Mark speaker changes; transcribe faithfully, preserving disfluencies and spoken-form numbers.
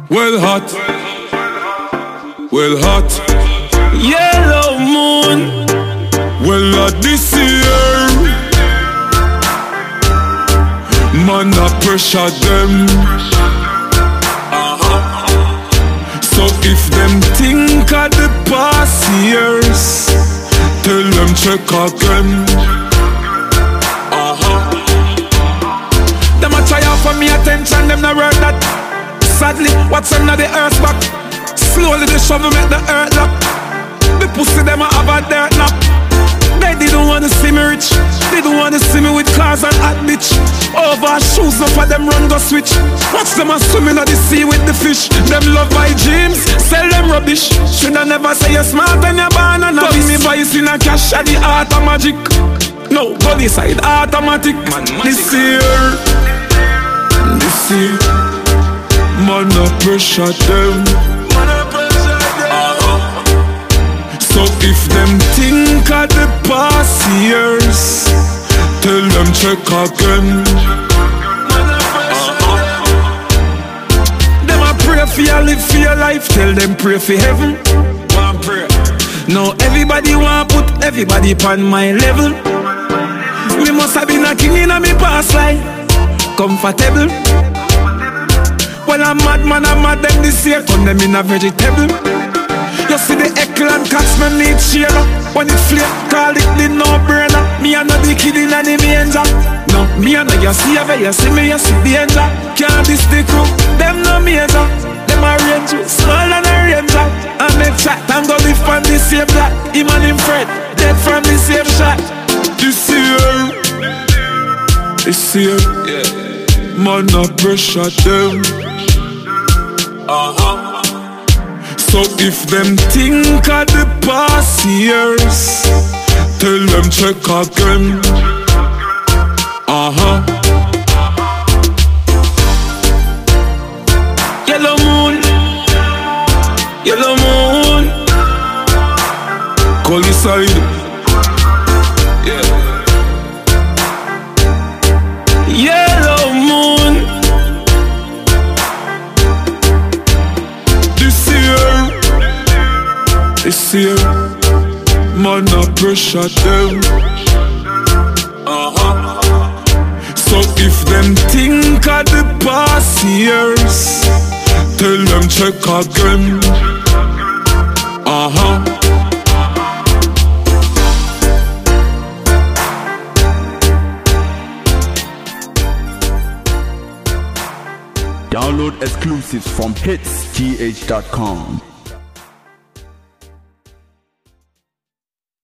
Speaker 1: Well hot, well hot. Yellow moon, well hot this year. Man a pressure them. uh-huh. So if them think of the past years, tell them check again. uh-huh. Them a try out for me attention, them no work that. Sadly, what's under the earth back? Slowly the shovel make the earth lock. The pussy them a have a dirt nap. They didn't wanna see me rich. They don't wanna see me with cars and hot bitch. Over shoes up for them run go switch. Watch them a swimming at the sea with the fish. Them love my dreams, sell them rubbish. Shoulda never say you're smart and you're born and a me voice in a cash at the art of magic. No, body side automatic. Man, this year, this year, man a pressure them. So if them think of the past years, tell them check again. uh-huh. Them a pray for you, live for your life. Tell them pray for heaven. One pray. Now everybody want put everybody upon my level. Me must have been a king in a me past life. Comfortable. Well I'm mad man, I'm mad them this year. Turn them in a vegetable. You see the echo and cats me need share. When it flip, call it the no-brainer. Me a not the kid in the manger. No, me a not your savior. You see me, you see danger. Can't this the crew, them no major. Them a range you, small and a ranger. And make chat and go live from the same block. Him and him Fred, dead from the same shot. This year, this year, yeah. Man a pressure them. Uh-huh. So if them think of the past years, tell them check again. Uh-huh. Yellow moon, yellow moon, Collie side. Yeah. Yellow moon. This year, man a pressure them. uh-huh. So if them think of the past years, tell them check again. Uh-huh.
Speaker 2: Download exclusives from hits t h dot com.